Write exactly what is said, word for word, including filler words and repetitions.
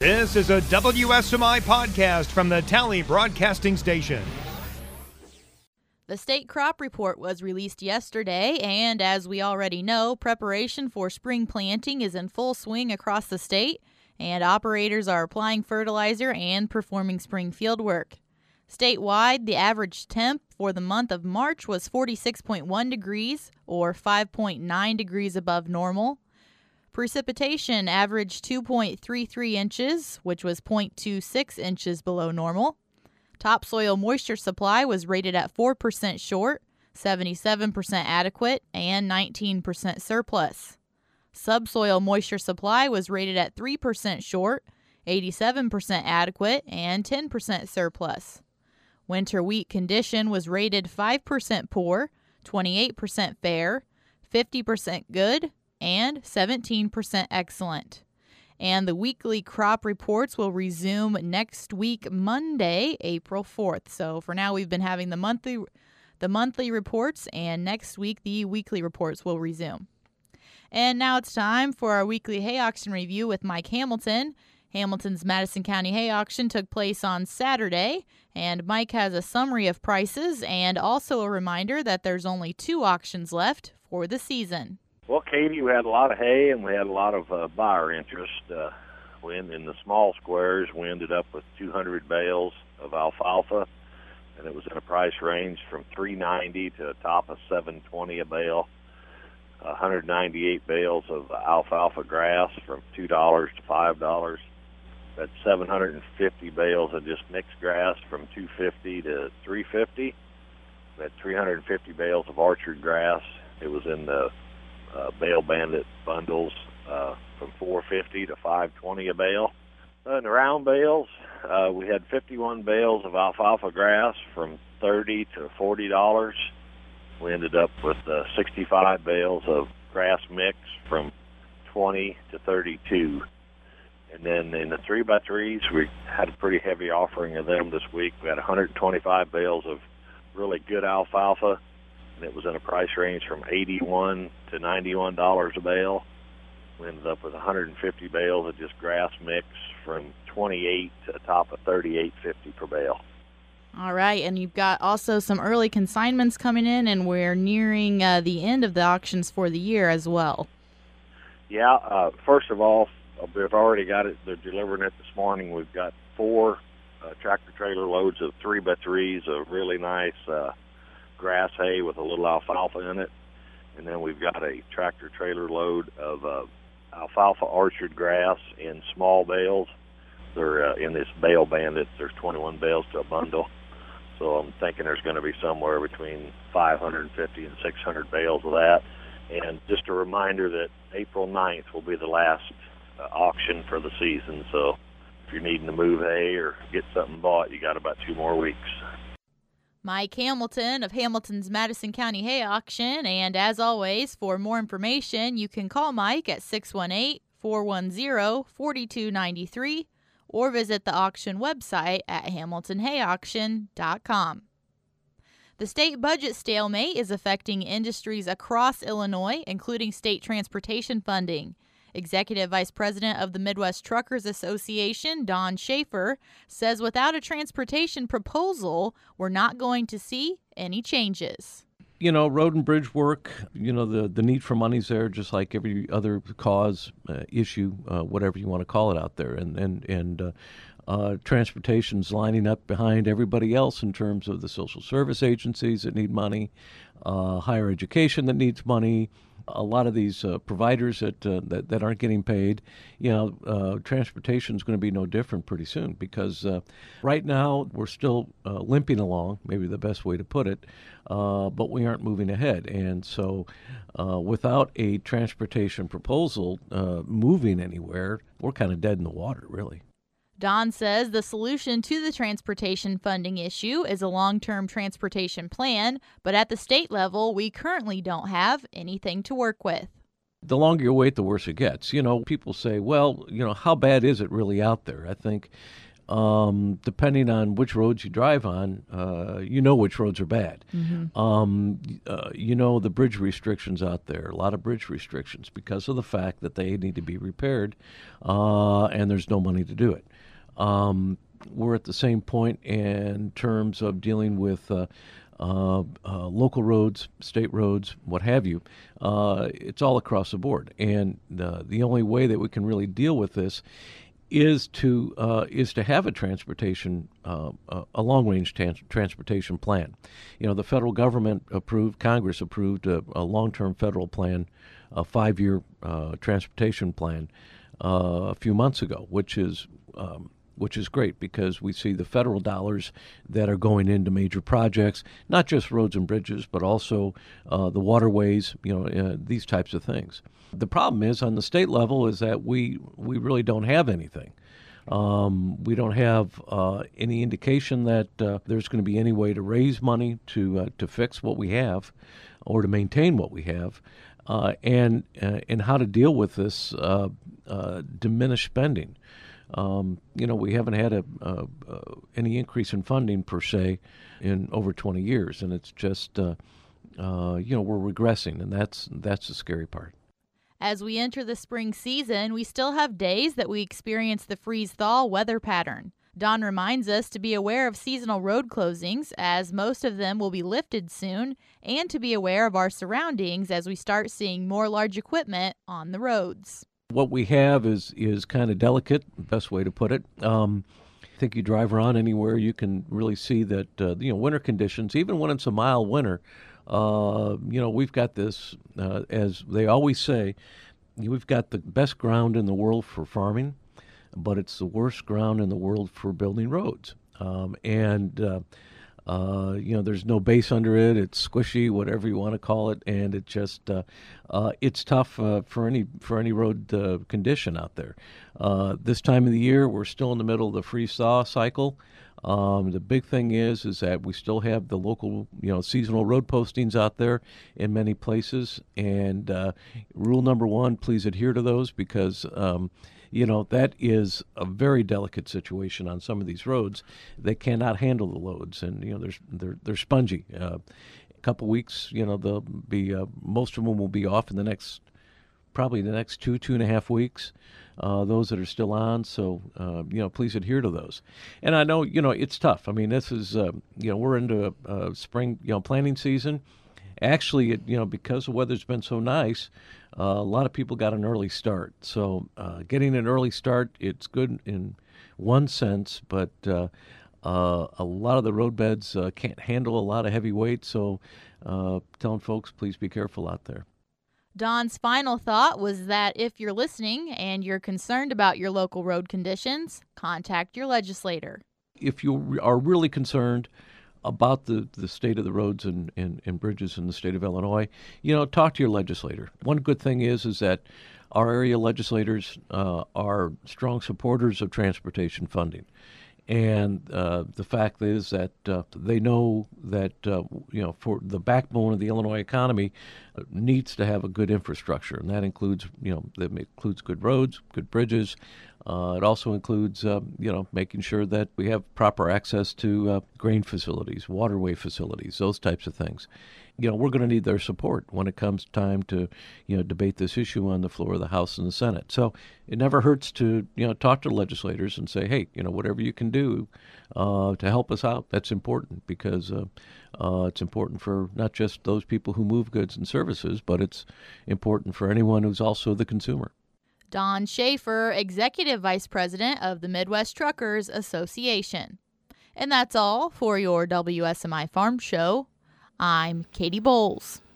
This is a W S M I podcast from the Tally Broadcasting Station. The state crop report was released yesterday, and as we already know, preparation for spring planting is in full swing across the state, and operators are applying fertilizer and performing spring field work. Statewide, the average temp for the month of March was forty-six point one degrees, or five point nine degrees above normal. Precipitation averaged two point three three inches, which was zero point two six inches below normal. Topsoil moisture supply was rated at four percent short, seventy-seven percent adequate, and nineteen percent surplus. Subsoil moisture supply was rated at three percent short, eighty-seven percent adequate, and ten percent surplus. Winter wheat condition was rated five percent poor, twenty-eight percent fair, fifty percent good, and seventeen percent excellent. And the weekly crop reports will resume next week, Monday, April fourth. So for now, we've been having the monthly the monthly reports, and next week, the weekly reports will resume. And now it's time for our weekly hay auction review with Mike Hamilton. Hamilton's Madison County Hay Auction took place on Saturday, and Mike has a summary of prices and also a reminder that there's only two auctions left for the season. Well, Katie, we had a lot of hay and we had a lot of uh, buyer interest. Uh, we in, in the small squares, we ended up with two hundred bales of alfalfa, and it was in a price range from three ninety to a top of seven twenty a bale. one hundred ninety-eight bales of alfalfa grass from two dollars to five dollars. That's seven hundred fifty bales of just mixed grass from two fifty to three fifty. We had three hundred fifty bales of orchard grass. It was in the Uh, bale bandit bundles uh, from four fifty to five twenty a bale. Uh, in the round bales, uh, we had fifty-one bales of alfalfa grass from thirty to forty dollars. We ended up with uh, sixty-five bales of grass mix from twenty to thirty-two. And then in the three by threes, we had a pretty heavy offering of them this week. We had one hundred twenty-five bales of really good alfalfa, and it was in a price range from eighty-one to ninety-one dollars a bale. We ended up with one hundred fifty bales of just grass mix from twenty-eight to a top of thirty-eight fifty per bale. All right, and you've got also some early consignments coming in, and we're nearing uh, the end of the auctions for the year as well. Yeah, uh, first of all, we've already got it. They're delivering it this morning. We've got four uh, tractor-trailer loads of three by threes of really nice uh, grass hay with a little alfalfa in it. And then we've got a tractor-trailer load of uh, alfalfa orchard grass in small bales. They're uh, in this bale bandit. There's twenty-one bales to a bundle. So I'm thinking there's going to be somewhere between five hundred fifty and six hundred bales of that. And just a reminder that April ninth will be the last uh, auction for the season. So if you're needing to move hay or get something bought, you got about two more weeks. Mike Hamilton of Hamilton's Madison County Hay Auction, and as always, for more information, you can call Mike at six one eight, four one zero, four two nine three or visit the auction website at hamilton hay auction dot com. The state budget stalemate is affecting industries across Illinois, including state transportation funding. Executive Vice President of the Midwest Truckers Association, Don Schaefer, says without a transportation proposal, we're not going to see any changes. You know, road and bridge work, you know, the, the need for money's there, just like every other cause, uh, issue, uh, whatever you want to call it out there. And, and, and uh, uh, transportation's lining up behind everybody else in terms of the social service agencies that need money, uh, higher education that needs money, a lot of these uh, providers that, uh, that that aren't getting paid. You know, uh, transportation is going to be no different pretty soon, because uh, right now we're still uh, limping along, maybe the best way to put it, uh, but we aren't moving ahead. And so uh, without a transportation proposal uh, moving anywhere, we're kind of dead in the water, really. Don says the solution to the transportation funding issue is a long-term transportation plan, but at the state level, we currently don't have anything to work with. The longer you wait, the worse it gets. You know, people say, well, you know, how bad is it really out there? I think um, depending on which roads you drive on, uh, you know which roads are bad. Mm-hmm. Um, uh, you know the bridge restrictions out there, a lot of bridge restrictions because of the fact that they need to be repaired, uh, and there's no money to do it. Um, we're at the same point in terms of dealing with uh, uh, uh, local roads, state roads, what have you. Uh, it's all across the board, and uh, the only way that we can really deal with this is to uh, is to have a transportation uh, a long range trans- transportation plan. You know, the federal government approved, Congress approved a, a long term federal plan, a five year uh, transportation plan uh, a few months ago, which is um, which is great because we see the federal dollars that are going into major projects, not just roads and bridges, but also uh, the waterways, you know, uh, these types of things. The problem is on the state level is that we, we really don't have anything. Um, we don't have uh, any indication that uh, there's going to be any way to raise money to uh, to fix what we have or to maintain what we have, uh, and uh, and how to deal with this uh, uh, diminished spending. Um, you know, we haven't had a, uh, uh, any increase in funding per se in over twenty years, and it's just, uh, uh, you know, we're regressing, and that's that's the scary part. As we enter the spring season, we still have days that we experience the freeze-thaw weather pattern. Don reminds us to be aware of seasonal road closings, as most of them will be lifted soon, and to be aware of our surroundings as we start seeing more large equipment on the roads. What we have is is kind of delicate, best way to put it. Um, I think you drive around anywhere, you can really see that, uh, you know, winter conditions, even when it's a mild winter, uh, you know, we've got this, uh, as they always say, we've got the best ground in the world for farming, but it's the worst ground in the world for building roads. Um, and, uh, Uh, you know, there's no base under it. It's squishy, whatever you want to call it, and it just uh, uh, it's tough uh, for any for any road uh, condition out there. Uh, this time of the year, we're still in the middle of the freeze-thaw cycle. Um, the big thing is is that we still have the local, you know, seasonal road postings out there in many places. And uh, rule number one: please adhere to those because. Um, You know, that is a very delicate situation on some of these roads. They cannot handle the loads, and, you know, they're, they're, they're spongy. Uh, a couple weeks, you know, they'll be, uh, most of them will be off in the next, probably the next two, two and a half weeks, uh, those that are still on. So, uh, you know, please adhere to those. And I know, you know, it's tough. I mean, this is, uh, you know, we're into a, a spring, you know, planting season. Actually, it, you know, because the weather's been so nice, uh, a lot of people got an early start. So uh, getting an early start, it's good in one sense, but uh, uh, a lot of the roadbeds uh, can't handle a lot of heavy weight. So uh, telling folks, please be careful out there. Don's final thought was that if you're listening and you're concerned about your local road conditions, contact your legislator. If you are really concerned about the, the state of the roads and, and, and bridges in the state of Illinois, you know, talk to your legislator. One good thing is is that our area legislators uh, are strong supporters of transportation funding. And uh, the fact is that uh, they know that, uh, you know, for the backbone of the Illinois economy uh, needs to have a good infrastructure. And that includes, you know, that includes good roads, good bridges. Uh, it also includes, uh, you know, making sure that we have proper access to uh, grain facilities, waterway facilities, those types of things. You know, we're going to need their support when it comes time to, you know, debate this issue on the floor of the House and the Senate. So it never hurts to, you know, talk to legislators and say, hey, you know, whatever you can do uh, to help us out, that's important because uh, uh, it's important for not just those people who move goods and services, but it's important for anyone who's also the consumer. Don Schaefer, Executive Vice President of the Midwest Truckers Association. And that's all for your W S M I Farm Show. I'm Katie Bowles.